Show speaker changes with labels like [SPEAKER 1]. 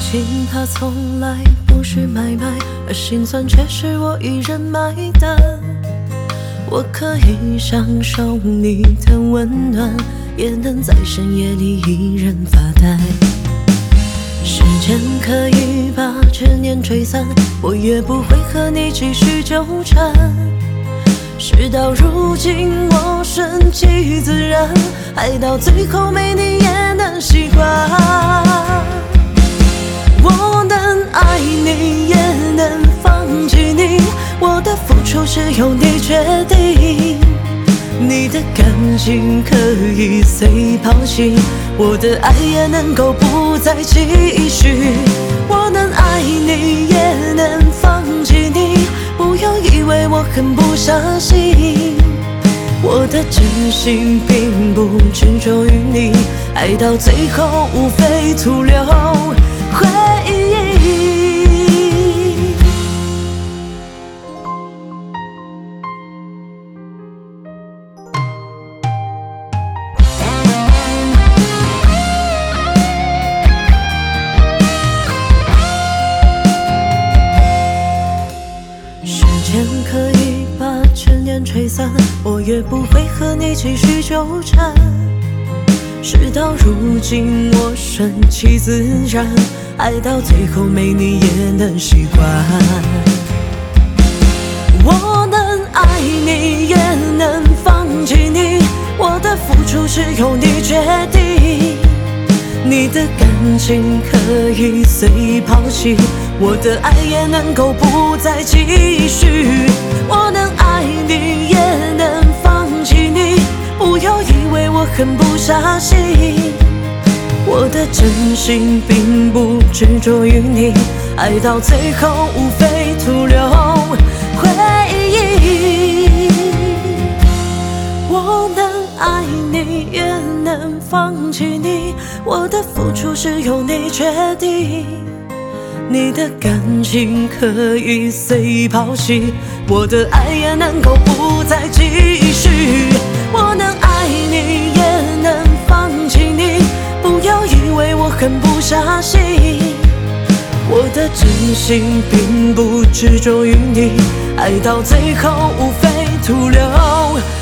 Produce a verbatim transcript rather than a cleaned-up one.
[SPEAKER 1] 情它从来不是买卖，而心酸却是我一人买单。我可以享受你的温暖，也能在深夜里一人发呆。时间可以把执念吹散，我也不会和你继续纠缠。事到如今，我顺其自然，爱到最后没你也能习惯。我能爱你，也能放弃你，我的付出是由你决定。你的感情可以随抛弃，我的爱也能够不再继续。我能爱你，也能放弃你，不要以为我很不相信。我的真心并不执着于你，爱到最后无非徒留回忆。时间可以把执念吹散，我也不会和你继续纠缠。事到如今，我顺其自然，爱到最后没你也能习惯。我能爱你，也能放弃你，我的付出是由你决定。你的感情可以随抛弃，我的爱也能够不再继续。我能爱你，也能放弃你，不要以为我很不相信。我的真心并不执着于你，爱到最后无非徒留回忆。我能爱你，也能放弃你，我的付出是由你决定。你的感情可以随抛弃，我的爱也能够不再继续。我能爱你，也能放弃你，不要以为我很不相信。我的真心并不执着于你，爱到最后无非徒留